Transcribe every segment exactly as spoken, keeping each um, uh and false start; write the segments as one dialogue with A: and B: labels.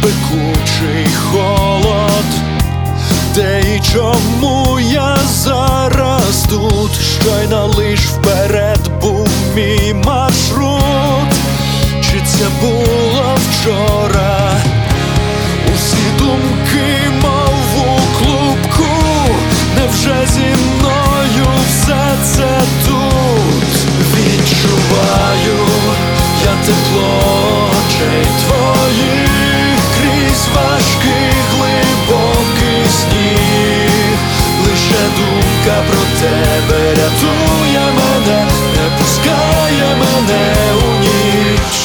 A: пекучий холод. Де і чому я зараз тут? Щойно лиш вперед був мій маршрут. Чи це було вчора? Усі думки, мов у клубку. Невже зі мною все це тут? Відчуваю я тепло очей твоїх крізь важкий глибокий сніг. Лише думка про тебе рятує мене, не пускає мене у ніч.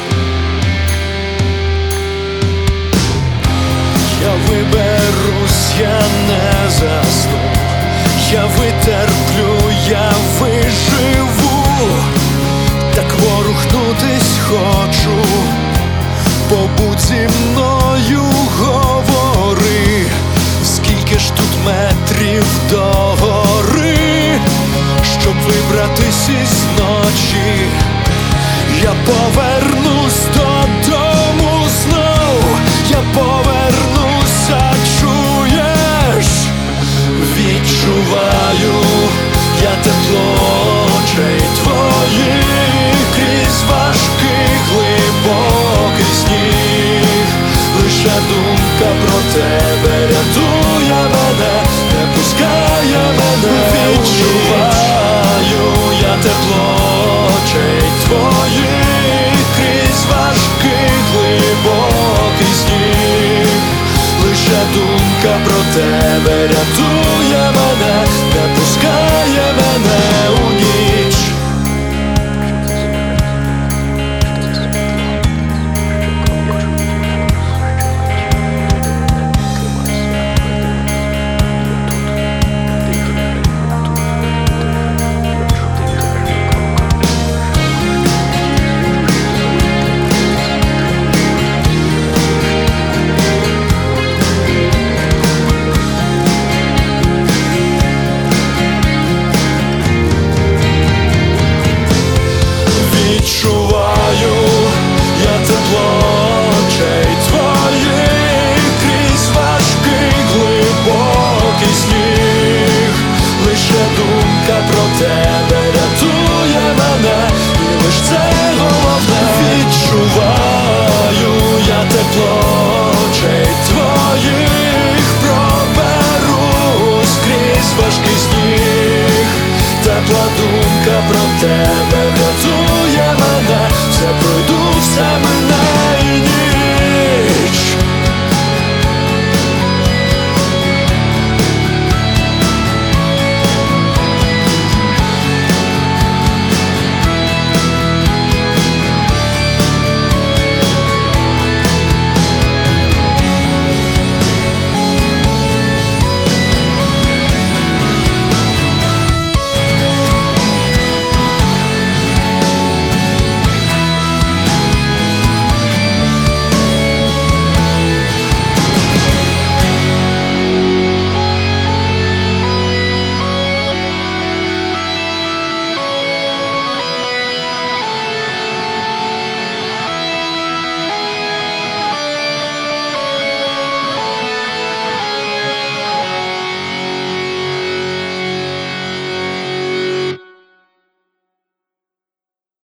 A: Я виберусь, я не засну, я витерплю, я виживу. Так ворухнутись хочу, побудь зі мною, говори, скільки ж тут метрів до гори, щоб вибратись із ночі. Я повернусь додому знов, я повернуся, чуєш? Відчуваю я тепло очей твоїх крізь важкий глибокий сніг. Лише думка про тебе рятує мене, не пускає мене. Відчуваю я тепло очей твоїх крізь важкий глибокий сніг. Лише думка про тебе рятує